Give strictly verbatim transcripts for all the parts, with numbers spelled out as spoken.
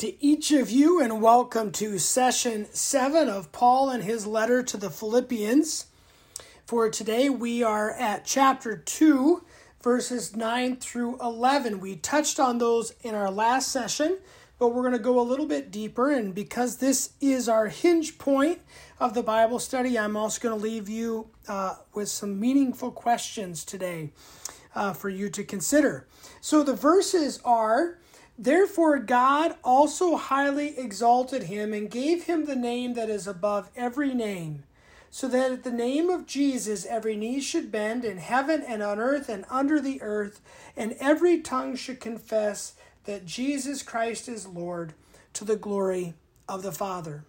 to each of you, and welcome to session seven of Paul and his letter to the Philippians. For today, we are at chapter two, verses nine through eleven. We touched on those in our last session, but we're going to go a little bit deeper. And because this is our hinge point of the Bible study, I'm also going to leave you uh, with some meaningful questions today uh, for you to consider. So the verses are, "Therefore God also highly exalted him and gave him the name that is above every name, so that at the name of Jesus every knee should bend in heaven and on earth and under the earth, and every tongue should confess that Jesus Christ is Lord, to the glory of the Father."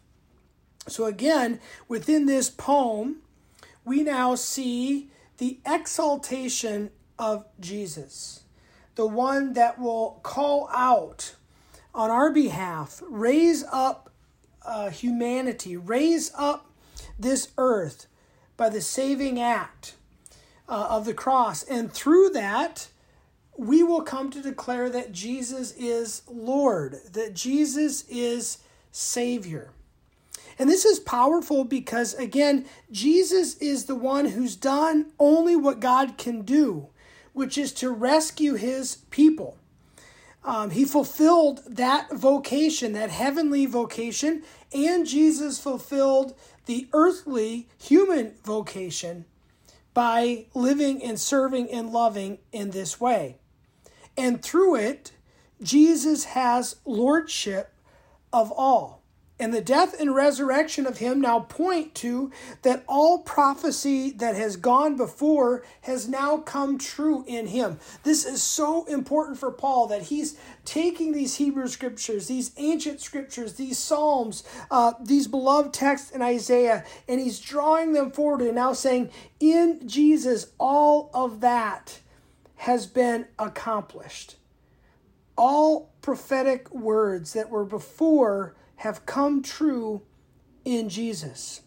So again, within this poem, we now see the exaltation of Jesus, the one that will call out on our behalf, raise up uh, humanity, raise up this earth by the saving act uh, of the cross. And through that, we will come to declare that Jesus is Lord, that Jesus is Savior. And this is powerful because, again, Jesus is the one who's done only what God can do, which is to rescue his people. Um, he fulfilled that vocation, that heavenly vocation, and Jesus fulfilled the earthly human vocation by living and serving and loving in this way. And through it, Jesus has lordship of all. And the death and resurrection of him now point to that all prophecy that has gone before has now come true in him. This is so important for Paul, that he's taking these Hebrew scriptures, these ancient scriptures, these Psalms, uh, these beloved texts in Isaiah, and he's drawing them forward and now saying, in Jesus, all of that has been accomplished. All prophetic words that were before have come true in Jesus.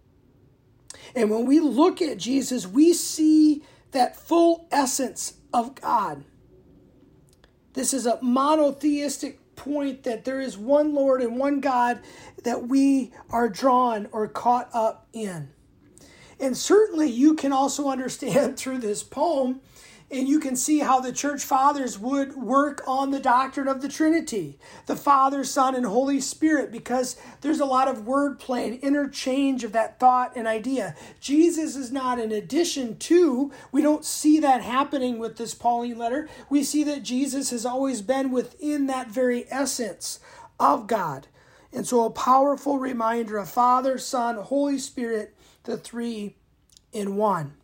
And when we look at Jesus, we see that full essence of God. This is a monotheistic point, that there is one Lord and one God that we are drawn or caught up in. And certainly you can also understand through this poem, and you can see how the church fathers would work on the doctrine of the Trinity, the Father, Son, and Holy Spirit, because there's a lot of wordplay and interchange of that thought and idea. Jesus is not an addition to. We don't see that happening with this Pauline letter. We see that Jesus has always been within that very essence of God. And so a powerful reminder of Father, Son, Holy Spirit, the three in one.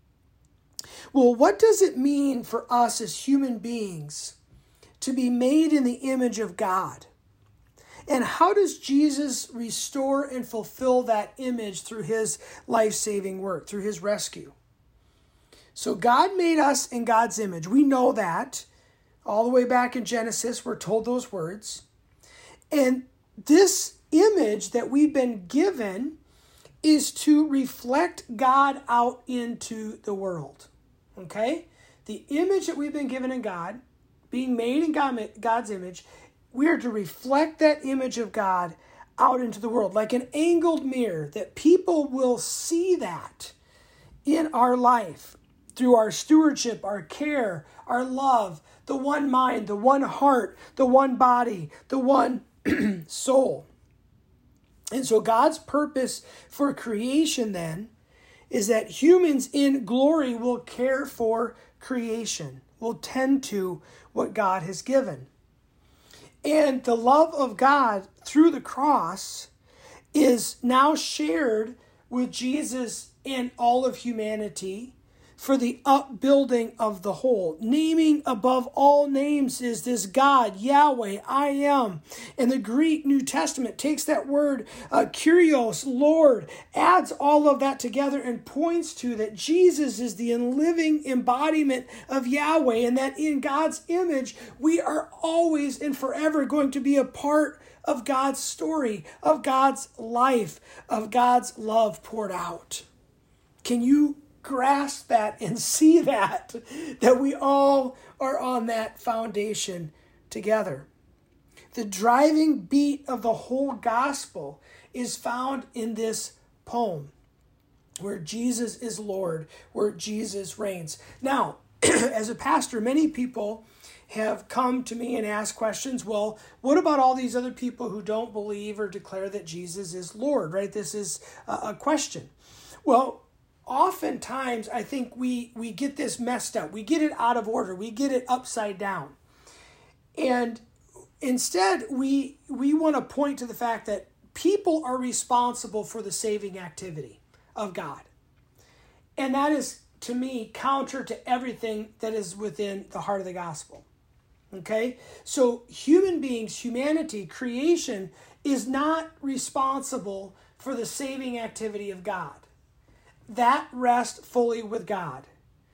Well, what does it mean for us as human beings to be made in the image of God? And how does Jesus restore and fulfill that image through his life-saving work, through his rescue? So God made us in God's image. We know that. All the way back in Genesis, we're told those words. And this image that we've been given is to reflect God out into the world. Okay? The image that we've been given in God, being made in God, God's image, we are to reflect that image of God out into the world like an angled mirror, that people will see that in our life through our stewardship, our care, our love, the one mind, the one heart, the one body, the one soul. And so God's purpose for creation then is that humans in glory will care for creation, will tend to what God has given. And the love of God through the cross is now shared with Jesus and all of humanity for the upbuilding of the whole. Naming above all names is this God, Yahweh, I am. And the Greek New Testament takes that word, uh, Kyrios, Lord, adds all of that together and points to that Jesus is the living embodiment of Yahweh, and that in God's image, we are always and forever going to be a part of God's story, of God's life, of God's love poured out. Can you grasp that and see that, that we all are on that foundation together? The driving beat of the whole gospel is found in this poem, where Jesus is Lord, where Jesus reigns. Now, as a pastor, many people have come to me and asked questions. Well, what about all these other people who don't believe or declare that Jesus is Lord, right? This is a question. Well, oftentimes I think we, we get this messed up. We get it out of order. We get it upside down. And instead, we, we want to point to the fact that people are responsible for the saving activity of God. And that is, to me, counter to everything that is within the heart of the gospel. Okay? So human beings, humanity, creation is not responsible for the saving activity of God. That rests fully with God.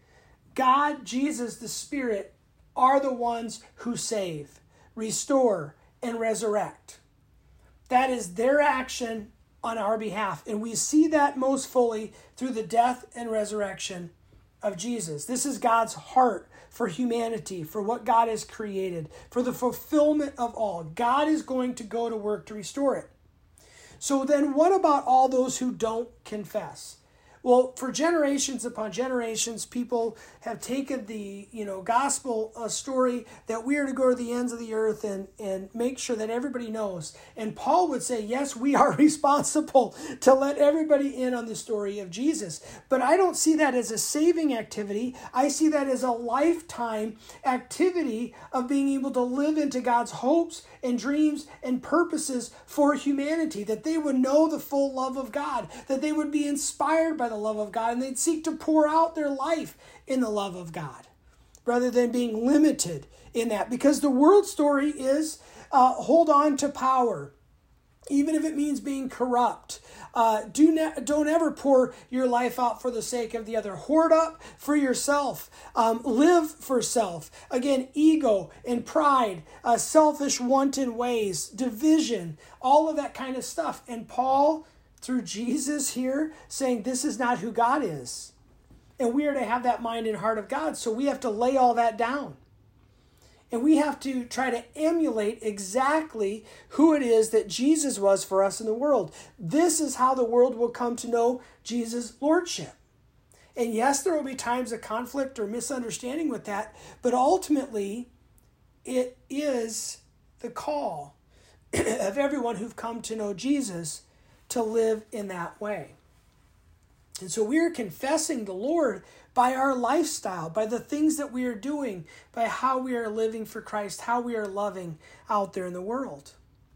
God, Jesus, the Spirit are the ones who save, restore, and resurrect. That is their action on our behalf. And we see that most fully through the death and resurrection of Jesus. This is God's heart for humanity, for what God has created, for the fulfillment of all. God is going to go to work to restore it. So then what about all those who don't confess? Well, for generations upon generations, people have taken the, you know, gospel uh, story that we are to go to the ends of the earth and, and make sure that everybody knows. And Paul would say, yes, we are responsible to let everybody in on the story of Jesus. But I don't see that as a saving activity. I see that as a lifetime activity of being able to live into God's hopes and dreams and purposes for humanity, that they would know the full love of God, that they would be inspired by the love of God, and they'd seek to pour out their life in the love of God rather than being limited in that. Because the world story is uh, hold on to power, even if it means being corrupt. Uh, do ne- don't ever pour your life out for the sake of the other. Hoard up for yourself. Um, live for self. Again, ego and pride, uh, selfish, wanton ways, division, all of that kind of stuff. And Paul, through Jesus here, saying this is not who God is. And we are to have that mind and heart of God. So we have to lay all that down. And we have to try to emulate exactly who it is that Jesus was for us in the world. This is how the world will come to know Jesus' lordship. And yes, there will be times of conflict or misunderstanding with that, but ultimately, it is the call of everyone who've come to know Jesus to live in that way. And so we are confessing the Lord by our lifestyle, by the things that we are doing, by how we are living for Christ, how we are loving out there in the world.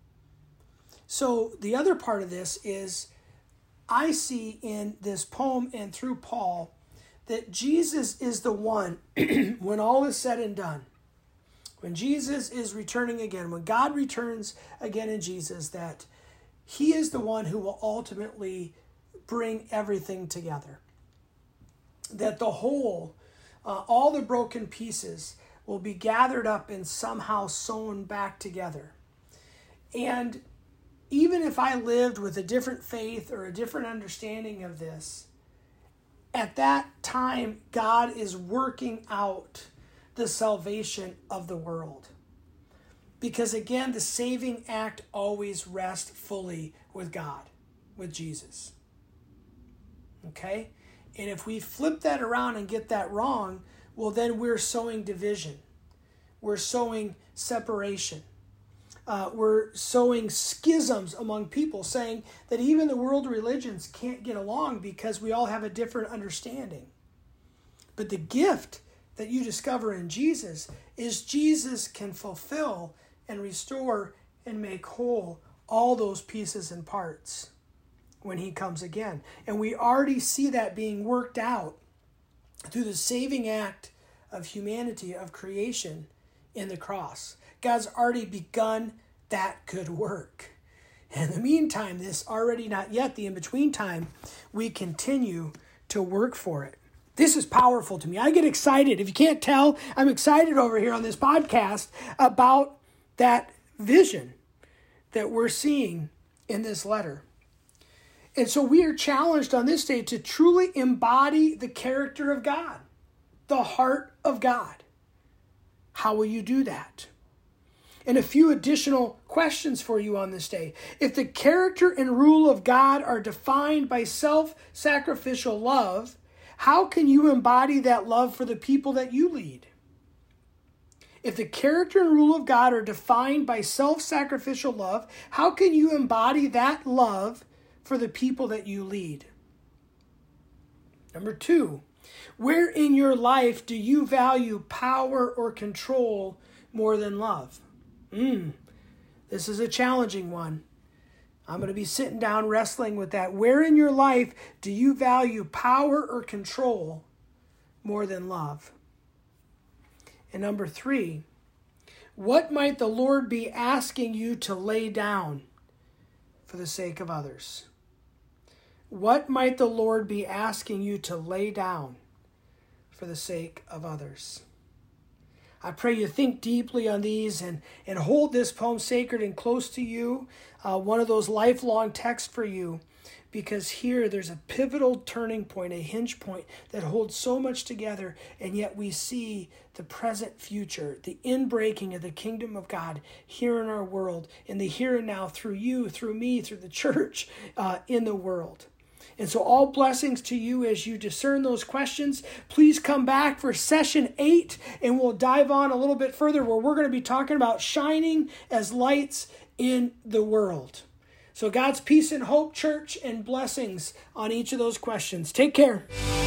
So the other part of this is I see in this poem and through Paul that Jesus is the one, when all is said and done, when Jesus is returning again, when God returns again in Jesus, that he is the one who will ultimately bring everything together. That the whole, uh, all the broken pieces will be gathered up and somehow sewn back together. And even if I lived with a different faith or a different understanding of this, at that time, God is working out the salvation of the world. Because again, the saving act always rests fully with God, with Jesus. Okay? And if we flip that around and get that wrong, well, then we're sowing division. We're sowing separation. Uh, we're sowing schisms among people, saying that even the world religions can't get along because we all have a different understanding. But the gift that you discover in Jesus is Jesus can fulfill and restore and make whole all those pieces and parts when he comes again. And we already see that being worked out through the saving act of humanity, of creation in the cross. God's already begun that good work. In the meantime, this already not yet, the in-between time, we continue to work for it. This is powerful to me. I get excited. If you can't tell, I'm excited over here on this podcast about that vision that we're seeing in this letter. And so we are challenged on this day to truly embody the character of God, the heart of God. How will you do that? And a few additional questions for you on this day. If the character and rule of God are defined by self-sacrificial love, how can you embody that love for the people that you lead? If the character and rule of God are defined by self-sacrificial love, how can you embody that love for the people that you lead? Number two, where in your life do you value power or control more than love? Mm, this is a challenging one. I'm going to be sitting down wrestling with that. Where in your life do you value power or control more than love? And number three, what might the Lord be asking you to lay down for the sake of others? What might the Lord be asking you to lay down for the sake of others? I pray you think deeply on these and, and hold this poem sacred and close to you, uh, one of those lifelong texts for you, because here there's a pivotal turning point, a hinge point that holds so much together, and yet we see the present future, the inbreaking of the kingdom of God here in our world, in the here and now, through you, through me, through the church uh, in the world. And so all blessings to you as you discern those questions. Please come back for session eight, and we'll dive on a little bit further where we're going to be talking about shining as lights in the world. So God's peace and hope, church, and blessings on each of those questions. Take care.